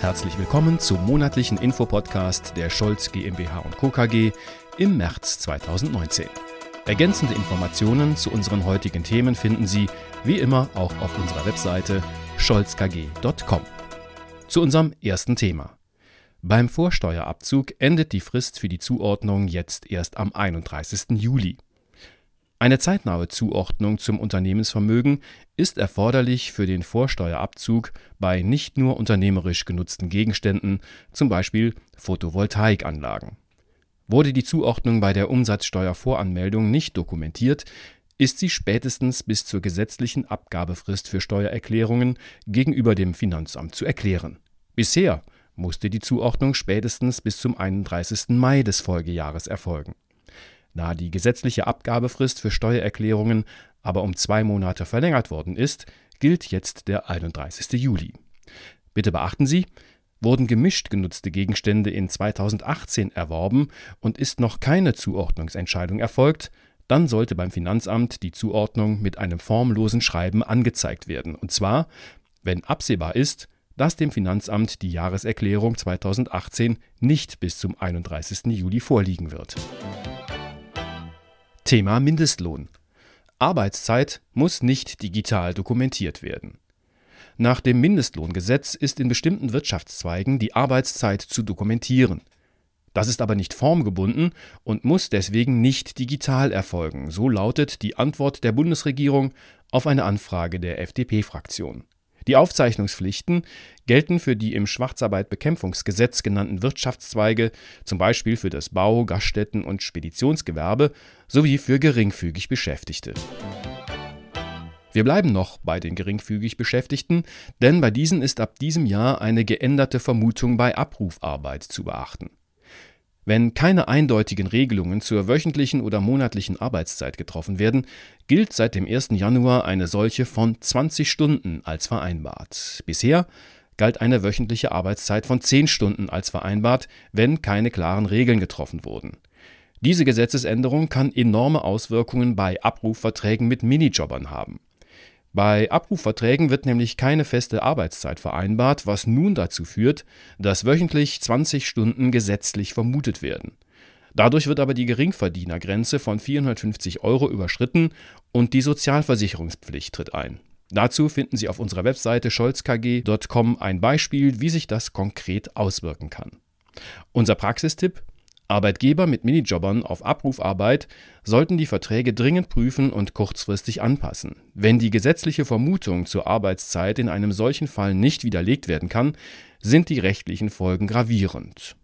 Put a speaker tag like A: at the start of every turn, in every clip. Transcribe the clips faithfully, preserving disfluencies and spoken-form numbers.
A: Herzlich willkommen zum monatlichen Infopodcast der Scholz GmbH und Co. KG im März zweitausendneunzehn. Ergänzende Informationen zu unseren heutigen Themen finden Sie wie immer auch auf unserer Webseite scholz k g punkt com. Zu unserem ersten Thema. Beim Vorsteuerabzug endet die Frist für die Zuordnung jetzt erst am einunddreißigsten Juli. Eine zeitnahe Zuordnung zum Unternehmensvermögen ist erforderlich für den Vorsteuerabzug bei nicht nur unternehmerisch genutzten Gegenständen, zum Beispiel Photovoltaikanlagen. Wurde die Zuordnung bei der Umsatzsteuervoranmeldung nicht dokumentiert, ist sie spätestens bis zur gesetzlichen Abgabefrist für Steuererklärungen gegenüber dem Finanzamt zu erklären. Bisher musste die Zuordnung spätestens bis zum einunddreißigsten Mai des Folgejahres erfolgen. Da die gesetzliche Abgabefrist für Steuererklärungen aber um zwei Monate verlängert worden ist, gilt jetzt der einunddreißigste Juli. Bitte beachten Sie, wurden gemischt genutzte Gegenstände in zweitausendachtzehn erworben und ist noch keine Zuordnungsentscheidung erfolgt, dann sollte beim Finanzamt die Zuordnung mit einem formlosen Schreiben angezeigt werden, und zwar, wenn absehbar ist, dass dem Finanzamt die Jahreserklärung zweitausendachtzehn nicht bis zum einunddreißigsten Juli vorliegen wird. Thema Mindestlohn. Arbeitszeit muss nicht digital dokumentiert werden. Nach dem Mindestlohngesetz ist in bestimmten Wirtschaftszweigen die Arbeitszeit zu dokumentieren. Das ist aber nicht formgebunden und muss deswegen nicht digital erfolgen, so lautet die Antwort der Bundesregierung auf eine Anfrage der F D P-Fraktion. Die Aufzeichnungspflichten gelten für die im Schwarzarbeitbekämpfungsgesetz genannten Wirtschaftszweige, zum Beispiel für das Bau-, Gaststätten- und Speditionsgewerbe sowie für geringfügig Beschäftigte. Wir bleiben noch bei den geringfügig Beschäftigten, denn bei diesen ist ab diesem Jahr eine geänderte Vermutung bei Abrufarbeit zu beachten. Wenn keine eindeutigen Regelungen zur wöchentlichen oder monatlichen Arbeitszeit getroffen werden, gilt seit dem ersten Januar eine solche von zwanzig Stunden als vereinbart. Bisher galt eine wöchentliche Arbeitszeit von zehn Stunden als vereinbart, wenn keine klaren Regeln getroffen wurden. Diese Gesetzesänderung kann enorme Auswirkungen bei Abrufverträgen mit Minijobbern haben. Bei Abrufverträgen wird nämlich keine feste Arbeitszeit vereinbart, was nun dazu führt, dass wöchentlich zwanzig Stunden gesetzlich vermutet werden. Dadurch wird aber die Geringverdienergrenze von vierhundertfünfzig Euro überschritten und die Sozialversicherungspflicht tritt ein. Dazu finden Sie auf unserer Webseite scholz k g punkt com ein Beispiel, wie sich das konkret auswirken kann. Unser Praxistipp: Arbeitgeber mit Minijobbern auf Abrufarbeit sollten die Verträge dringend prüfen und kurzfristig anpassen. Wenn die gesetzliche Vermutung zur Arbeitszeit in einem solchen Fall nicht widerlegt werden kann, sind die rechtlichen Folgen gravierend.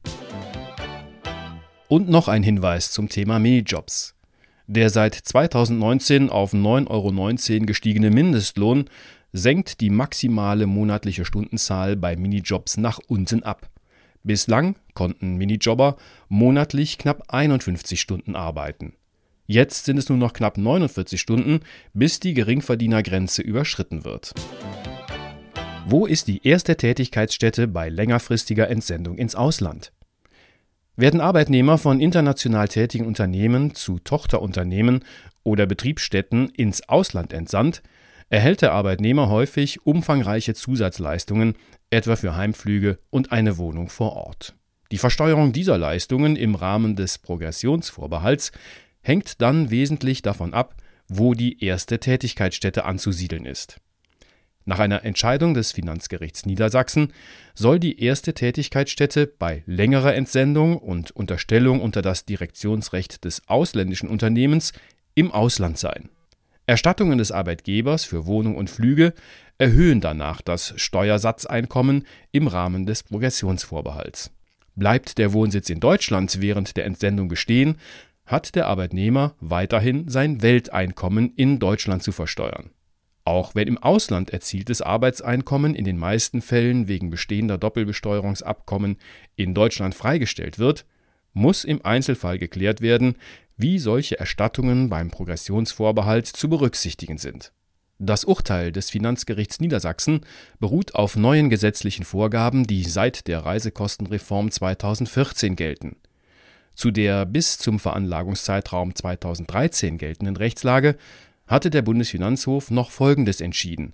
A: Und noch ein Hinweis zum Thema Minijobs. Der seit zweitausendneunzehn auf neun Euro neunzehn gestiegene Mindestlohn senkt die maximale monatliche Stundenzahl bei Minijobs nach unten ab. Bislang konnten Minijobber monatlich knapp einundfünfzig Stunden arbeiten. Jetzt sind es nur noch knapp neunundvierzig Stunden, bis die Geringverdienergrenze überschritten wird. Wo ist die erste Tätigkeitsstätte bei längerfristiger Entsendung ins Ausland? Werden Arbeitnehmer von international tätigen Unternehmen zu Tochterunternehmen oder Betriebsstätten ins Ausland entsandt, erhält der Arbeitnehmer häufig umfangreiche Zusatzleistungen, etwa für Heimflüge und eine Wohnung vor Ort. Die Versteuerung dieser Leistungen im Rahmen des Progressionsvorbehalts hängt dann wesentlich davon ab, wo die erste Tätigkeitsstätte anzusiedeln ist. Nach einer Entscheidung des Finanzgerichts Niedersachsen soll die erste Tätigkeitsstätte bei längerer Entsendung und Unterstellung unter das Direktionsrecht des ausländischen Unternehmens im Ausland sein. Erstattungen des Arbeitgebers für Wohnung und Flüge erhöhen danach das Steuersatzeinkommen im Rahmen des Progressionsvorbehalts. Bleibt der Wohnsitz in Deutschland während der Entsendung bestehen, hat der Arbeitnehmer weiterhin sein Welteinkommen in Deutschland zu versteuern. Auch wenn im Ausland erzieltes Arbeitseinkommen in den meisten Fällen wegen bestehender Doppelbesteuerungsabkommen in Deutschland freigestellt wird, muss im Einzelfall geklärt werden, wie solche Erstattungen beim Progressionsvorbehalt zu berücksichtigen sind. Das Urteil des Finanzgerichts Niedersachsen beruht auf neuen gesetzlichen Vorgaben, die seit der Reisekostenreform zweitausendvierzehn gelten. Zu der bis zum Veranlagungszeitraum zweitausenddreizehn geltenden Rechtslage hatte der Bundesfinanzhof noch Folgendes entschieden: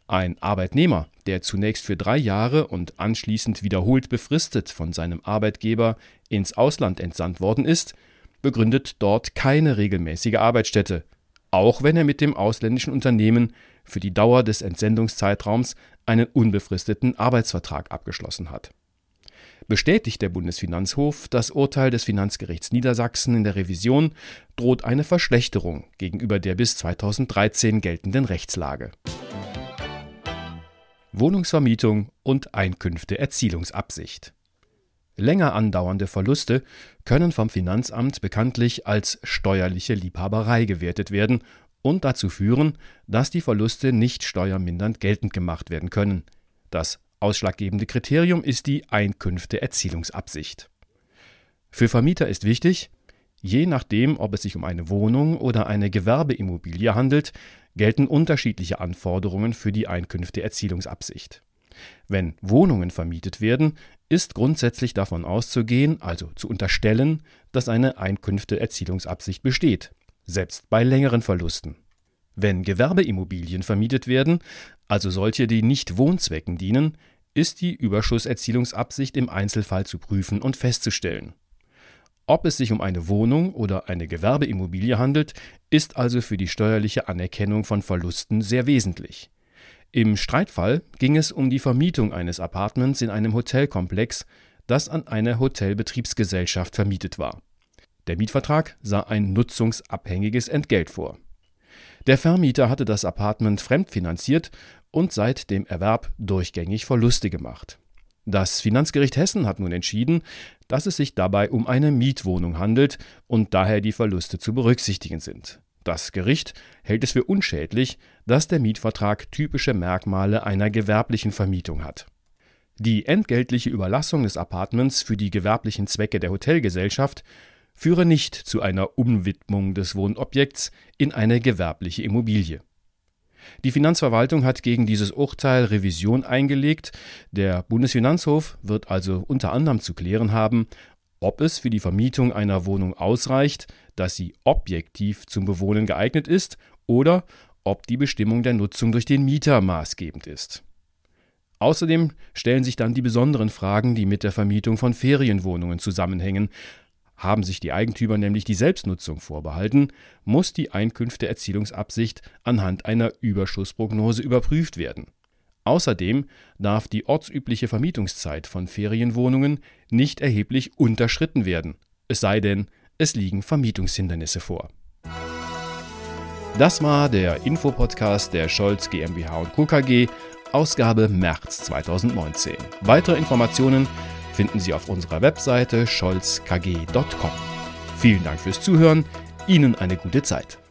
A: Ein Arbeitnehmer, der zunächst für drei Jahre und anschließend wiederholt befristet von seinem Arbeitgeber ins Ausland entsandt worden ist, begründet dort keine regelmäßige Arbeitsstätte, auch wenn er mit dem ausländischen Unternehmen für die Dauer des Entsendungszeitraums einen unbefristeten Arbeitsvertrag abgeschlossen hat. Bestätigt der Bundesfinanzhof das Urteil des Finanzgerichts Niedersachsen in der Revision, droht eine Verschlechterung gegenüber der bis zweitausenddreizehn geltenden Rechtslage. Wohnungsvermietung und Einkünfteerzielungsabsicht. Länger andauernde Verluste können vom Finanzamt bekanntlich als steuerliche Liebhaberei gewertet werden und dazu führen, dass die Verluste nicht steuermindernd geltend gemacht werden können. Das ausschlaggebende Kriterium ist die Einkünfteerzielungsabsicht. Für Vermieter ist wichtig, je nachdem, ob es sich um eine Wohnung oder eine Gewerbeimmobilie handelt, gelten unterschiedliche Anforderungen für die Einkünfteerzielungsabsicht. Wenn Wohnungen vermietet werden, ist grundsätzlich davon auszugehen, also zu unterstellen, dass eine Einkünfteerzielungsabsicht besteht, selbst bei längeren Verlusten. Wenn Gewerbeimmobilien vermietet werden, also solche, die nicht Wohnzwecken dienen, ist die Überschusserzielungsabsicht im Einzelfall zu prüfen und festzustellen. Ob es sich um eine Wohnung oder eine Gewerbeimmobilie handelt, ist also für die steuerliche Anerkennung von Verlusten sehr wesentlich. Im Streitfall ging es um die Vermietung eines Appartements in einem Hotelkomplex, das an eine Hotelbetriebsgesellschaft vermietet war. Der Mietvertrag sah ein nutzungsabhängiges Entgelt vor. Der Vermieter hatte das Appartement fremdfinanziert und seit dem Erwerb durchgängig Verluste gemacht. Das Finanzgericht Hessen hat nun entschieden, dass es sich dabei um eine Mietwohnung handelt und daher die Verluste zu berücksichtigen sind. Das Gericht hält es für unschädlich, dass der Mietvertrag typische Merkmale einer gewerblichen Vermietung hat. Die entgeltliche Überlassung des Appartements für die gewerblichen Zwecke der Hotelgesellschaft führe nicht zu einer Umwidmung des Wohnobjekts in eine gewerbliche Immobilie. Die Finanzverwaltung hat gegen dieses Urteil Revision eingelegt. Der Bundesfinanzhof wird also unter anderem zu klären haben, ob es für die Vermietung einer Wohnung ausreicht, dass sie objektiv zum Bewohnen geeignet ist oder ob die Bestimmung der Nutzung durch den Mieter maßgebend ist. Außerdem stellen sich dann die besonderen Fragen, die mit der Vermietung von Ferienwohnungen zusammenhängen. Haben sich die Eigentümer nämlich die Selbstnutzung vorbehalten, muss die Einkünfteerzielungsabsicht anhand einer Überschussprognose überprüft werden. Außerdem darf die ortsübliche Vermietungszeit von Ferienwohnungen nicht erheblich unterschritten werden, es sei denn, es liegen Vermietungshindernisse vor. Das war der Infopodcast der Scholz GmbH und Co. KG, Ausgabe März zweitausendneunzehn. Weitere Informationen finden Sie auf unserer Webseite scholz k g punkt com. Vielen Dank fürs Zuhören, Ihnen eine gute Zeit.